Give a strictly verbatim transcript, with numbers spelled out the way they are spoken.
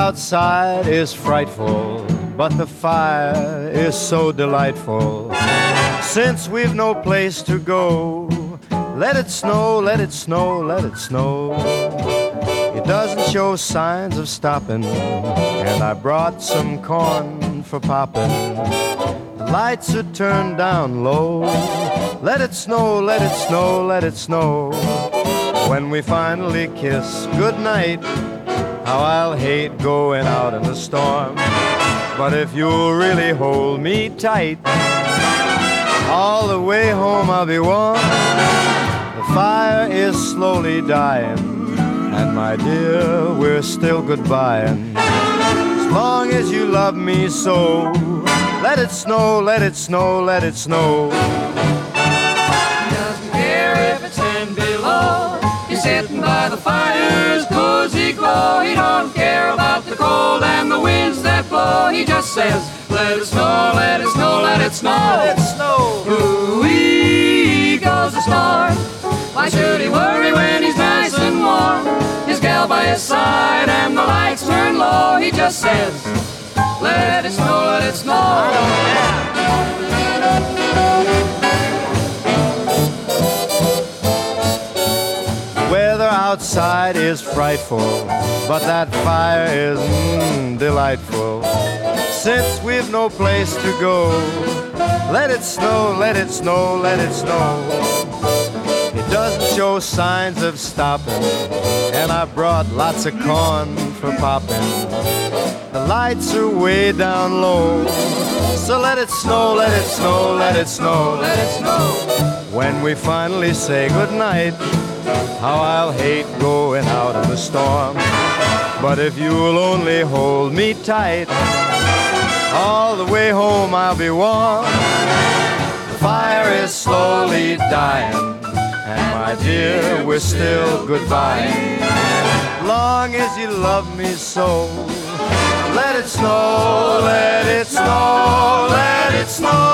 outside is frightful, but the fire is so delightful. Since we've no place to go, let it snow, let it snow, let it snow. It doesn't show signs of stopping, and I brought some corn for popping. The lights are turned down low. Let it snow, let it snow, let it snow. When we finally kiss goodnight, how I'll hate going out in the storm. But if you'll really hold me tight, all the way home I'll be warm. The fire is slowly dying, and my dear, we're still goodbying. As long as you love me so, let it snow, let it snow, let it snow. He doesn't care if it's ten below. He's sitting by the fire's cozy glow. He don't care about the cold and the winds that blow. He just says, let it snow, let it snow, let it snow. Let it snow. Ooh-wee goes the storm. Why should he worry when he's nice and warm? His gal by his side and the lights turn low. He just says, let it snow, let it snow. Weather outside is frightful, but that fire is mm, delightful. Since we've no place to go, let it snow, let it snow, let it snow. It doesn't show signs of stopping, and I brought lots of corn for popping. The lights are way down low, so let it snow, let it snow, let it snow, let it snow. When we finally say goodnight, how I'll hate going out in the storm. But if you'll only hold me tight, all the way home I'll be warm. The fire is slowly dying, and my dear, we're still goodbye. Long as you love me so, let it snow, let it snow, let it snow.